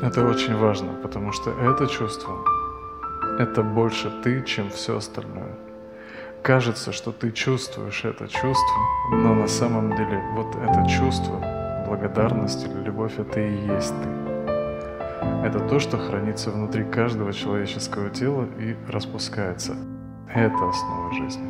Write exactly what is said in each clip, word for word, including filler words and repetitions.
Это очень важно, потому что это чувство — это больше ты, чем все остальное. Кажется, что ты чувствуешь это чувство, но на самом деле вот это чувство, благодарность или любовь — это и есть ты. Это то, что хранится внутри каждого человеческого тела и распускается. Это основа жизни.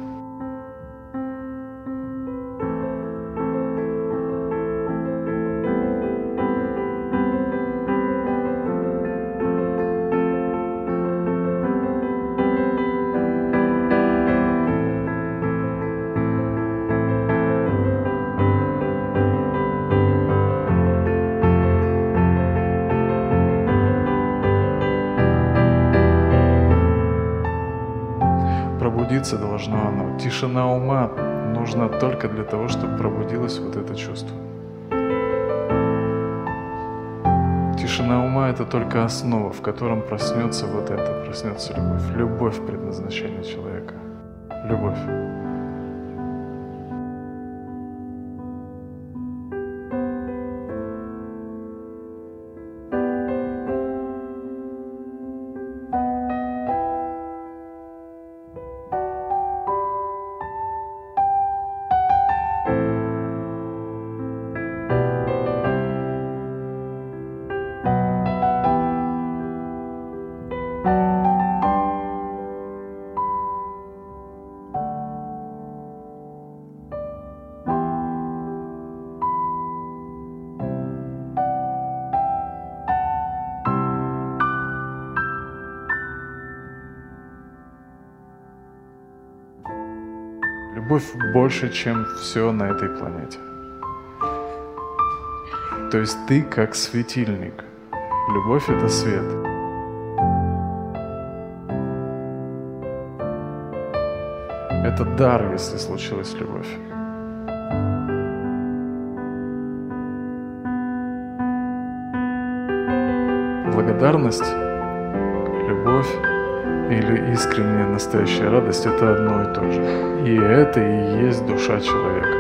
Пробудиться должно оно. Тишина ума нужна только для того, чтобы пробудилось вот это чувство. Тишина ума — это только основа, в котором проснется вот это, проснется любовь. Любовь — предназначение человека. Любовь. Любовь больше, чем все на этой планете. То есть ты как светильник. Любовь — это свет. Это дар, если случилась любовь. Благодарность, любовь или искренняя настоящая радость — это одно и то же. И это и есть душа человека.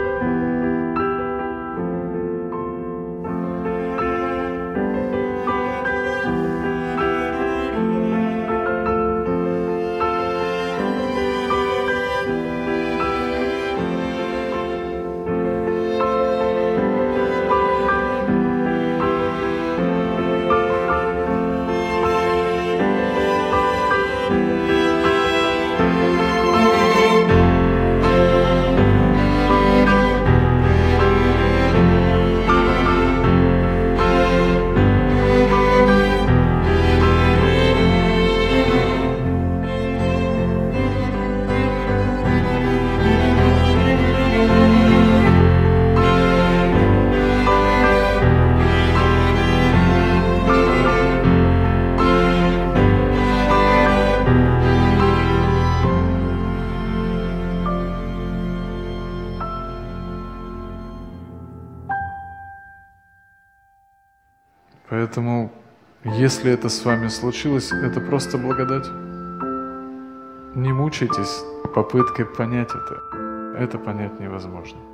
Поэтому, если это с вами случилось, это просто благодать. Не мучайтесь попыткой понять это. Это понять невозможно.